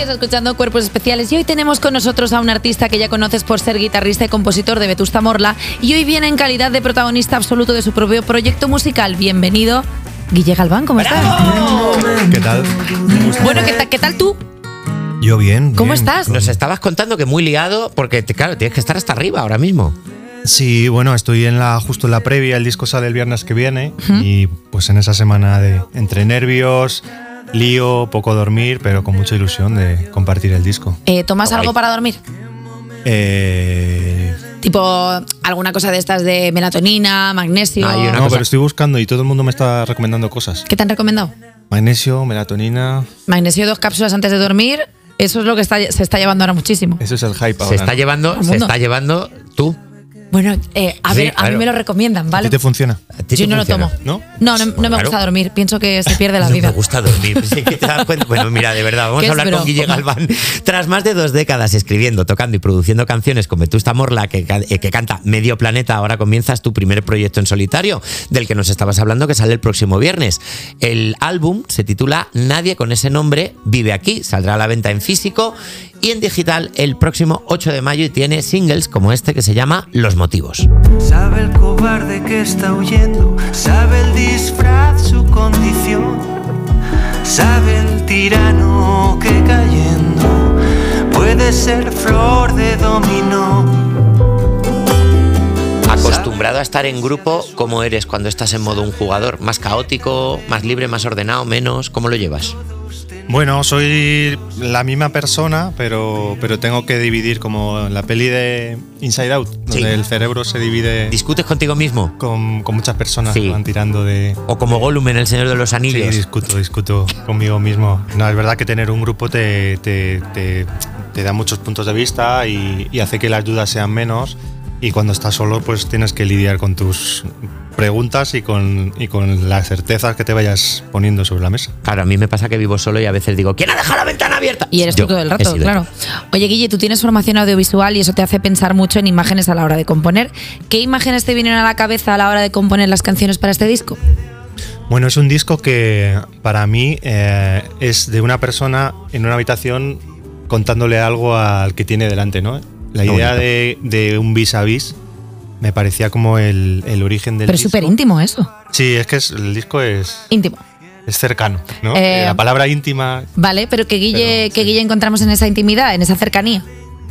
Sigues escuchando Cuerpos Especiales y hoy tenemos con nosotros a un artista que ya conoces por ser guitarrista y compositor de Vetusta Morla y hoy viene en calidad de protagonista absoluto de su propio proyecto musical. Bienvenido, Guille Galván, ¿cómo estás? ¿Qué tal? Bueno, ¿qué tal tú? Yo bien. ¿Cómo estás? Nos estabas contando que muy liado porque, claro, tienes que estar hasta arriba ahora mismo. Sí, bueno, estoy justo en la previa, el disco sale el viernes que viene y pues en esa semana de entre nervios, lío, poco dormir, pero con mucha ilusión de compartir el disco. ¿Tomas algo para dormir? Tipo alguna cosa de estas de melatonina, magnesio. No, pero estoy buscando y todo el mundo me está recomendando cosas. ¿Qué te han recomendado? Magnesio, melatonina. Magnesio 2 cápsulas antes de dormir. Eso es lo que se está llevando ahora muchísimo. Eso es el hype ahora. Se está llevando tú. Bueno, a mí me lo recomiendan, ¿vale? ¿A ti te funciona? Yo no lo tomo. ¿No? No me gusta dormir. Pienso que se pierde la vida. No me gusta dormir. Sí, ¿te das cuenta? Bueno, mira, de verdad, vamos a hablar con Guille Galván. Tras más de 2 décadas escribiendo, tocando y produciendo canciones con Vetusta Morla, que canta Medio Planeta, ahora comienzas tu primer proyecto en solitario, del que nos estabas hablando, que sale el próximo viernes. El álbum se titula Nadie con ese nombre vive aquí. Saldrá a la venta en físico y en digital el próximo 8 de mayo y tiene singles como este que se llama Los Motivos. Sabe el cobarde que está huyendo, sabe el disfraz su condición, sabe el tirano que cayendo puede ser flor de dominó. Acostumbrado a estar en grupo, ¿cómo eres cuando estás en modo un jugador? ¿Más caótico, más libre, más ordenado, menos? ¿Cómo lo llevas? Bueno, soy la misma persona, pero tengo que dividir como en la peli de Inside Out, donde el cerebro se divide. ¿Discutes contigo mismo? Con muchas personas que van tirando de... O como Gollum en El Señor de los Anillos. Sí, discuto conmigo mismo. No, es verdad que tener un grupo te da muchos puntos de vista y hace que las dudas sean menos. Y cuando estás solo, pues tienes que lidiar con tus preguntas y con las certezas que te vayas poniendo sobre la mesa. Claro, a mí me pasa que vivo solo y a veces digo, ¿quién ha dejado la ventana abierta? Y eres tú todo el rato, claro. Oye, Guille, tú tienes formación audiovisual y eso te hace pensar mucho en imágenes a la hora de componer. ¿Qué imágenes te vienen a la cabeza a la hora de componer las canciones para este disco? Bueno, es un disco que para mí es de una persona en una habitación contándole algo al que tiene delante, ¿no? La idea de un vis a vis me parecía como el origen del disco. Pero es súper íntimo eso. Sí, es que el disco es... íntimo. Es cercano, ¿no? La palabra íntima... Vale, pero ¿qué Guille encontramos en esa intimidad, en esa cercanía?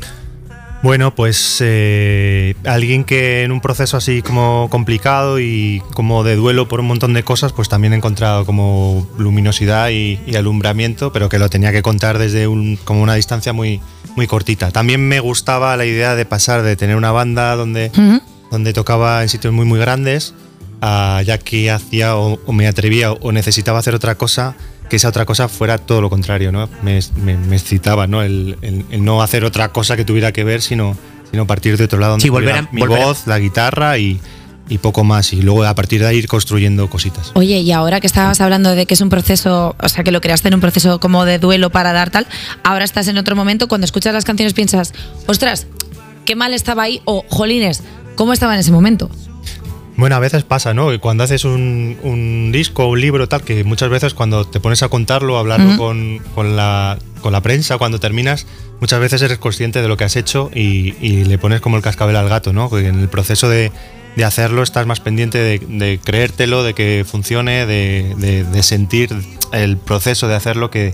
Bueno, pues alguien que en un proceso así como complicado y como de duelo por un montón de cosas, pues también he encontrado como luminosidad y alumbramiento, pero que lo tenía que contar desde como una distancia muy cortita. También me gustaba la idea de pasar de tener una banda donde tocaba en sitios muy grandes a ya que hacía o me atrevía o necesitaba hacer otra cosa, que esa otra cosa fuera todo lo contrario, ¿no? Me excitaba, ¿no? El no hacer otra cosa que tuviera que ver, sino partir de otro lado donde mi voz, la guitarra y poco más, y luego a partir de ahí ir construyendo cositas. Oye, y ahora que estabas hablando de que es un proceso, o sea, que lo creaste en un proceso como de duelo para dar tal, ahora estás en otro momento, cuando escuchas las canciones piensas, ostras, qué mal estaba ahí, o jolines, ¿cómo estaba en ese momento? Bueno, a veces pasa, ¿no? Y cuando haces un disco, un libro, tal, que muchas veces cuando te pones a contarlo, a hablarlo con la prensa, cuando terminas, muchas veces eres consciente de lo que has hecho y le pones como el cascabel al gato, ¿no? Porque en el proceso de hacerlo estás más pendiente de creértelo, de que funcione, de sentir el proceso de hacerlo que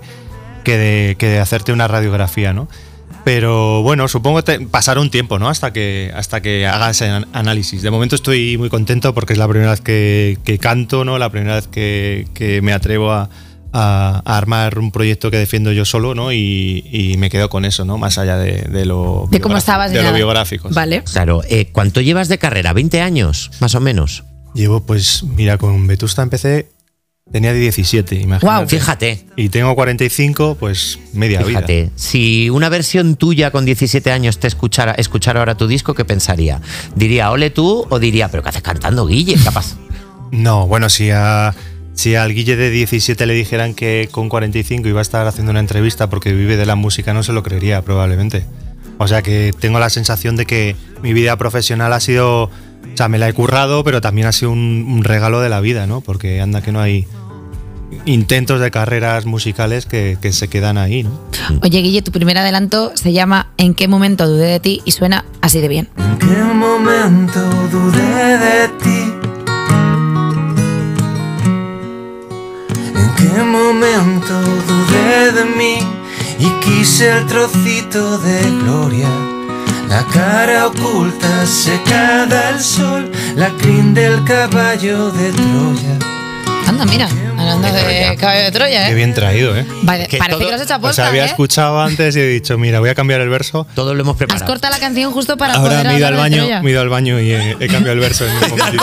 de hacerte una radiografía, ¿no? Pero bueno, supongo que pasará un tiempo, ¿no? Hasta que hagas ese análisis. De momento estoy muy contento porque es la primera vez que canto, ¿no? La primera vez que me atrevo a armar un proyecto que defiendo yo solo, ¿no? Y me quedo con eso, ¿no? Más allá de lo biográfico. Vale. Claro. ¿Cuánto llevas de carrera? ¿20 años, más o menos? Llevo, pues, mira, con Vetusta empecé... Tenía 17, imagínate. Wow, fíjate. Y tengo 45, pues media vida. Fíjate, si una versión tuya con 17 años te escuchara ahora tu disco, ¿qué pensaría? ¿Diría ole tú o diría, pero qué haces cantando, Guille? Capaz. No, bueno, si al Guille de 17 le dijeran que con 45 iba a estar haciendo una entrevista porque vive de la música, no se lo creería probablemente. O sea que tengo la sensación de que mi vida profesional ha sido... O sea, me la he currado, pero también ha sido un regalo de la vida, ¿no? Porque anda que no hay intentos de carreras musicales que se quedan ahí, ¿no? Oye, Guille, tu primer adelanto se llama ¿En qué momento dudé de ti? Y suena así de bien. ¿En qué momento dudé de ti? ¿En qué momento dudé de mí? Y quise el trocito de gloria, la cara oculta secada al sol, la crin del caballo de Troya. Anda, mira, hablando de caballo de Troya, Qué bien traído, ¿eh? Vale, parece que lo has hecho a posta, O sea, había escuchado antes y he dicho, mira, voy a cambiar el verso. Todo lo hemos preparado. Has cortado la canción justo para Ahora poder me he ido al hablar de baño, Troya. me he ido al baño y he cambiado el verso en un momentito.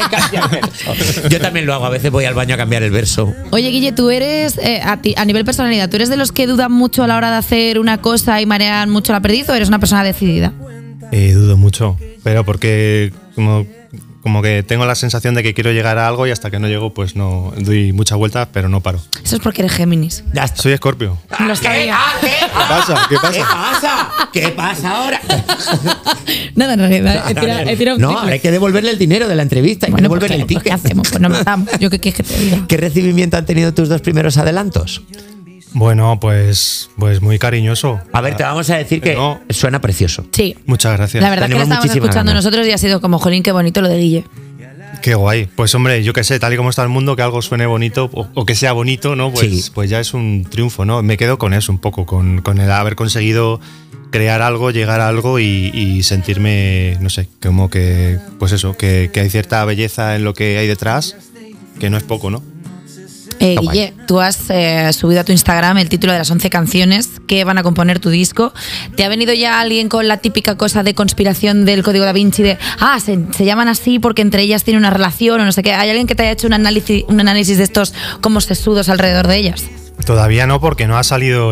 Yo también lo hago, a veces voy al baño a cambiar el verso. Oye, Guille, tú eres, a nivel personalidad, ¿tú eres de los que dudan mucho a la hora de hacer una cosa y marean mucho la perdiz o eres una persona decidida? Dudo mucho, pero porque como que tengo la sensación de que quiero llegar a algo y hasta que no llego pues no doy muchas vueltas, pero no paro. Eso es porque eres Géminis. Ya está. Soy Escorpio. Lo sabía. ¿Qué pasa? ¿Qué pasa? ¿Qué pasa? ¿Qué pasa ahora? Nada, en realidad, he tirado un No, triple. ahora hay que devolverle el dinero de la entrevista, hay que Bueno, devolverle el pues, ¿qué ticket. hacemos? Pues nos matamos. ¿Yo qué quieres que te diga? ¿Qué recibimiento han tenido tus dos primeros adelantos? Bueno, pues muy cariñoso. A ver, te vamos a decir que No. suena precioso. Sí. Muchas gracias. La verdad que lo Tenemos estábamos muchísimas escuchando ganas. nosotros y ha sido como, jolín, qué bonito lo de Guille. Qué guay. Pues hombre, yo qué sé, tal y como está el mundo, que algo suene bonito o que sea bonito, ¿no? Pues, Sí. pues ya es un triunfo, ¿no? Me quedo con eso un poco, con el haber conseguido crear algo, llegar a algo y sentirme, no sé, como que, pues eso, que hay cierta belleza en lo que hay detrás, que no es poco, ¿no? Guille, tú has subido a tu Instagram el título de las 11 canciones que van a componer tu disco. ¿Te ha venido ya alguien con la típica cosa de conspiración del Código Da Vinci de, se llaman así porque entre ellas tiene una relación o no sé qué? ¿Hay alguien que te haya hecho un análisis de estos como sesudos alrededor de ellas? Todavía no, porque no ha salido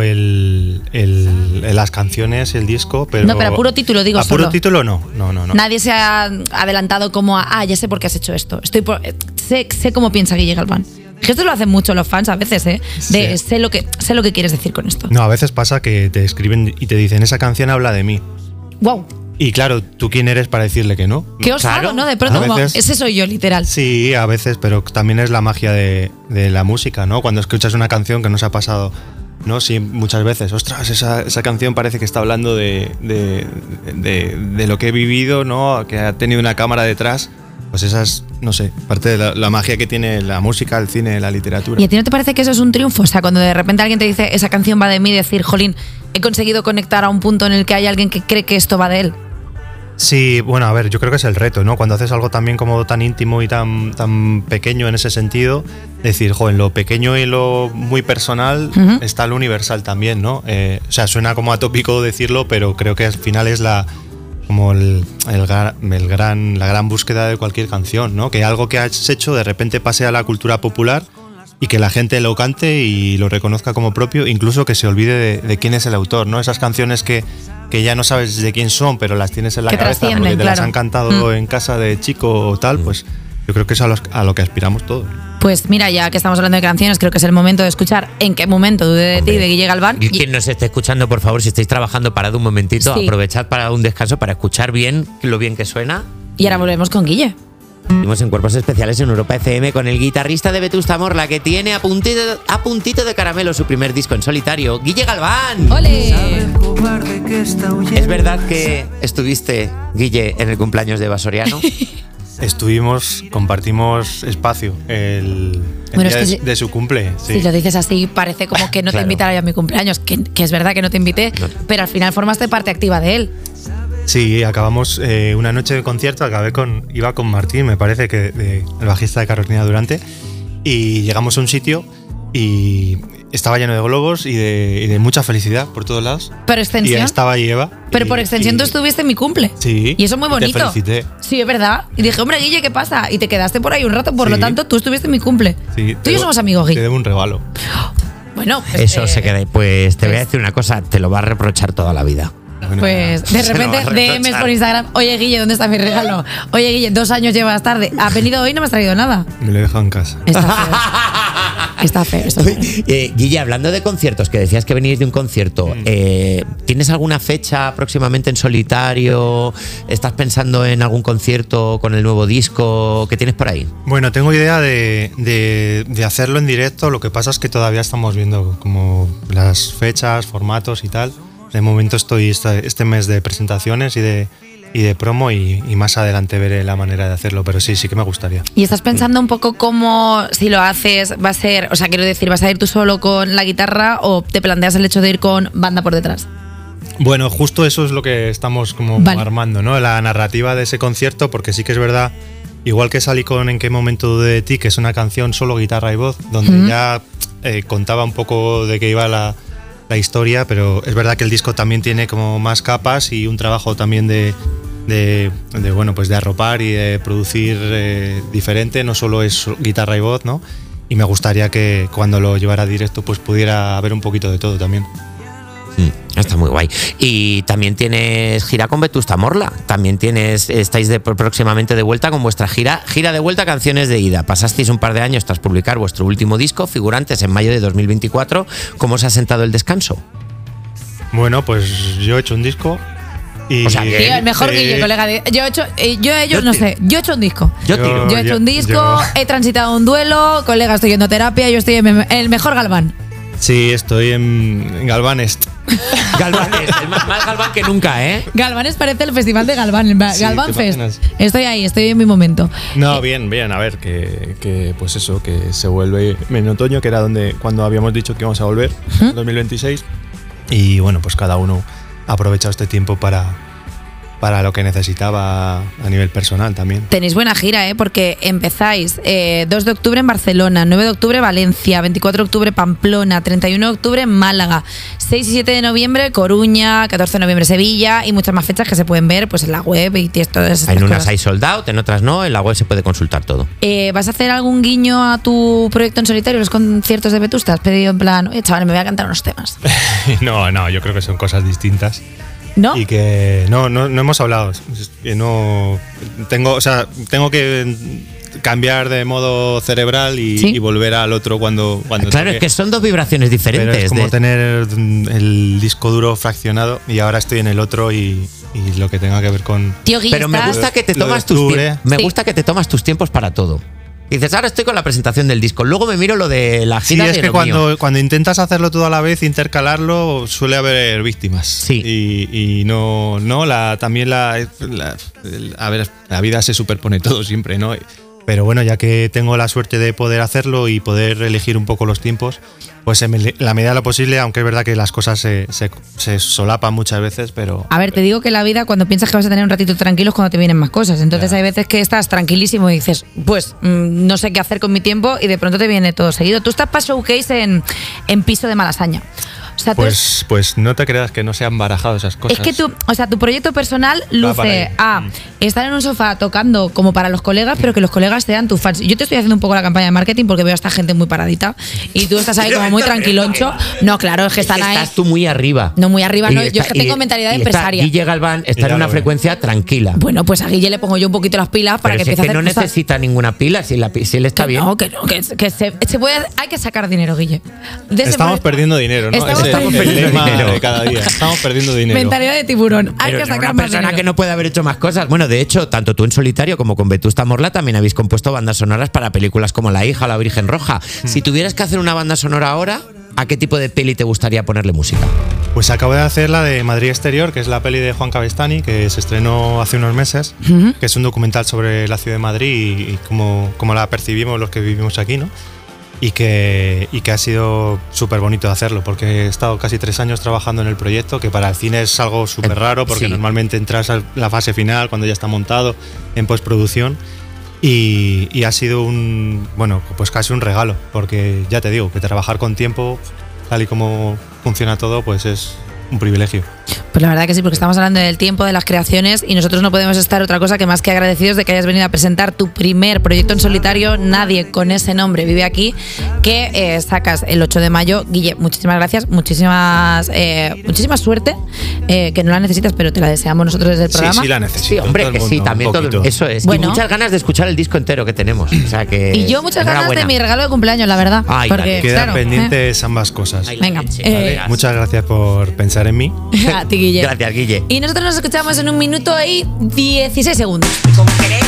las canciones, el disco, pero... No, pero a puro título digo a solo. puro título no. Nadie se ha adelantado como ya sé por qué has hecho esto. Sé cómo piensa Guille Galván. Que esto lo hacen mucho los fans a veces, ¿eh? De Sí. sé lo que quieres decir con esto. No, a veces pasa que te escriben y te dicen, esa canción habla de mí. ¡Wow! Y claro, ¿tú quién eres para decirle que no? Qué osado, Claro. ¿no? De pronto, A como, veces- ese soy yo, literal. Sí, a veces, pero también es la magia de la música, ¿no? Cuando escuchas una canción que nos ha pasado, ¿no? Sí, muchas veces, ostras, esa canción parece que está hablando de lo que he vivido, ¿no? Que ha tenido una cámara detrás. Pues esa es, no sé, parte de la magia que tiene la música, el cine, la literatura. ¿Y a ti no te parece que eso es un triunfo? O sea, cuando de repente alguien te dice, esa canción va de mí, decir, jolín, he conseguido conectar a un punto en el que hay alguien que cree que esto va de él. Sí, bueno, a ver, yo creo que es el reto, ¿no? Cuando haces algo también como tan íntimo y tan pequeño en ese sentido, decir, en lo pequeño y lo muy personal está lo universal también, ¿no? O sea, suena como atópico decirlo, pero creo que al final es la gran búsqueda de cualquier canción, ¿no? Que algo que has hecho de repente pase a la cultura popular y que la gente lo cante y lo reconozca como propio, incluso que se olvide de quién es el autor, ¿no? Esas canciones que ya no sabes de quién son, pero las tienes en la Que cabeza porque trascienden, te las claro. han cantado en casa de chico o tal, pues yo creo que es a lo que aspiramos todos. Pues mira, ya que estamos hablando de canciones, creo que es el momento de escuchar En qué momento dudé de ti, de Guille Galván. Y quien nos esté escuchando, por favor, si estáis trabajando, parad un momentito, Sí. aprovechad para un descanso, para escuchar bien lo bien que suena. Y ahora volvemos con Guille. Seguimos en Cuerpos Especiales en Europa FM con el guitarrista de Vetusta Morla, que tiene a puntito de caramelo su primer disco en solitario, Guille Galván. ¡Ole! ¿Es verdad que estuviste, Guille, en el cumpleaños de Eva Soriano? Compartimos espacio el Bueno, día es que de su cumple. Sí. Si lo dices así, parece como que no te Claro. invitara yo a mi cumpleaños, que es verdad que no te invité, pero al final formaste parte activa de él. Sí, acabamos una noche de concierto, iba con Martín, me parece que el bajista de Carolina Durante, y llegamos a un sitio y estaba lleno de globos y de mucha felicidad por todos lados. Por extensión. Y estaba ahí Eva. Pero por extensión tú estuviste en mi cumple. Sí. Y eso es muy bonito. Te felicité. Sí, es verdad. Y dije, hombre, Guille, ¿qué pasa? Y te quedaste por ahí un rato, por Sí. lo tanto, tú estuviste en mi cumple. Sí, Tú y yo somos amigos, Te Guille. debo un regalo. Bueno, pues, Eso se queda. Pues te voy a decir una cosa, te lo va a reprochar toda la vida. Bueno, Pues de Se lo va a repente DMs reprochar. por Instagram. Oye, Guille, ¿dónde está mi regalo? Oye, Guille, 2 años llevas tarde. ¿Has venido hoy y no me has traído nada? me lo he dejado en casa. Está feo. Está feo. Guille, hablando de conciertos, que decías que venís de un concierto, ¿tienes alguna fecha próximamente en solitario? ¿Estás pensando en algún concierto con el nuevo disco? ¿Qué tienes por ahí? Bueno, tengo idea de hacerlo en directo, lo que pasa es que todavía estamos viendo como las fechas, formatos y tal. De momento estoy este mes de presentaciones y de promo y más adelante veré la manera de hacerlo, pero sí que me gustaría. ¿Y estás pensando un poco cómo, si lo haces, va a ser, o sea, quiero decir, vas a ir tú solo con la guitarra o te planteas el hecho de ir con banda por detrás? Bueno, justo eso es lo que estamos como armando, ¿no? La narrativa de ese concierto, porque sí que es verdad, igual que salí con En qué momento dudé de ti, que es una canción solo guitarra y voz, donde ya contaba un poco de qué iba la historia, pero es verdad que el disco también tiene como más capas y un trabajo también de bueno, pues de arropar y de producir diferente, no solo es guitarra y voz, ¿no? Y me gustaría que cuando lo llevara directo pues pudiera haber un poquito de todo también. Está muy guay. Y también tienes gira con Vetusta Morla. También estáis próximamente de vuelta con vuestra gira de vuelta, Canciones de Ida. Pasasteis un par de años tras publicar vuestro último disco, Figurantes, en mayo de 2024. ¿Cómo os ha sentado el descanso? Bueno, pues yo he hecho un disco. Y, o sea, tío, el mejor Guille, colega de... Yo he hecho un disco. Yo he hecho un disco, he transitado un duelo, colega, estoy yendo a terapia, yo estoy en el mejor Galván. Sí, estoy en Galván Est. Galván Est, el más Galván que nunca, ¿eh? Galván Est parece el festival de Galván, el Galván Fest. Estoy ahí, estoy en mi momento. No, bien, a ver, que pues eso, que se vuelve en otoño, que era cuando habíamos dicho que íbamos a volver, en 2026. Y bueno, pues cada uno ha aprovechado este tiempo para lo que necesitaba a nivel personal también. Tenéis buena gira, porque empezáis 2 de octubre en Barcelona, 9 de octubre Valencia, 24 de octubre Pamplona, 31 de octubre Málaga, 6 y 7 de noviembre Coruña, 14 de noviembre Sevilla y muchas más fechas que se pueden ver pues en la web y todas estas En unas cosas. hay sold out, en otras no, en la web se puede consultar todo. ¿Vas a hacer algún guiño a tu proyecto en solitario, los conciertos de Vetusta? ¿Has pedido en plan, oye chaval, me voy a cantar unos temas? No, yo creo que son cosas distintas. ¿No? Y que no hemos hablado. No tengo que cambiar de modo cerebral y volver al otro cuando claro, toque. Es que son dos vibraciones diferentes. Pero es como tener el disco duro fraccionado y ahora estoy en el otro y lo que tenga que ver con... Tío, Guille, pero me gusta que te tomas gusta que te tomas tus tiempos para todo. Dices, ahora estoy con la presentación del disco, luego me miro lo de la gira. Sí, es que cuando intentas hacerlo todo a la vez, intercalarlo, suele haber víctimas. Sí. Y también la vida se superpone todo siempre, ¿no? Pero bueno, ya que tengo la suerte de poder hacerlo y poder elegir un poco los tiempos, pues en la medida de lo posible, aunque es verdad que las cosas se solapan muchas veces, pero... A ver, te digo que la vida, cuando piensas que vas a tener un ratito tranquilo, es cuando te vienen más cosas. Entonces hay veces que estás tranquilísimo y dices, pues no sé qué hacer con mi tiempo y de pronto te viene todo seguido. Tú estás para showcase en Piso de Malasaña. O sea, pues no te creas que no se han barajado esas cosas. Es que tu proyecto personal luce a estar en un sofá tocando como para los colegas, pero que los colegas sean tus fans. Yo te estoy haciendo un poco la campaña de marketing porque veo a esta gente muy paradita y tú estás ahí como muy tranquiloncho. No, claro, es que están ahí. Estás tú muy arriba. No, muy arriba, no. Yo es que tengo mentalidad de empresaria. Guille Galván está en una frecuencia tranquila. Bueno, pues a Guille le pongo yo un poquito las pilas para que empiece a hacer cosas. No necesita ninguna pila si él está bien. No, hay que sacar dinero, Guille. Estamos perdiendo dinero, ¿no? Estamos perdiendo dinero de cada día. Estamos perdiendo dinero. Mentalidad de tiburón. Hay que sacar más dinero. Que no puede haber hecho más cosas. Bueno, de hecho, tanto tú en solitario como con Vetusta Morla también habéis compuesto bandas sonoras para películas como La hija o La Virgen Roja. Si tuvieras que hacer una banda sonora ahora, ¿a qué tipo de peli te gustaría ponerle música? Pues acabo de hacer la de Madrid Exterior, que es la peli de Juan Cabestany, que se estrenó hace unos meses, que es un documental sobre la ciudad de Madrid y cómo la percibimos los que vivimos aquí, ¿no? Y que ha sido súper bonito de hacerlo, porque he estado casi 3 años trabajando en el proyecto, que para el cine es algo súper raro, porque normalmente entras a la fase final, cuando ya está montado, en postproducción, y ha sido pues casi un regalo, porque ya te digo, que trabajar con tiempo, tal y como funciona todo, pues es un privilegio. Pues la verdad que sí, porque estamos hablando del tiempo, de las creaciones, y nosotros no podemos estar otra cosa que más que agradecidos de que hayas venido a presentar tu primer proyecto en solitario. Nadie con ese nombre vive aquí, que sacas el 8 de mayo. Guille, muchísimas gracias, muchísima suerte, que no la necesitas, pero te la deseamos nosotros desde el programa. Sí, la necesito. Sí, hombre, que sí, también todo. Eso es. Bueno, y muchas ganas de escuchar el disco entero que tenemos. O sea que, y yo muchas ganas de mi regalo de cumpleaños, la verdad. Ay, porque quedan pendientes ambas cosas. Venga. Muchas gracias por pensar en mí. A ti, Guille. Gracias, Guille. Y nosotros nos escuchamos en 1 minuto y 16 segundos. Como queréis.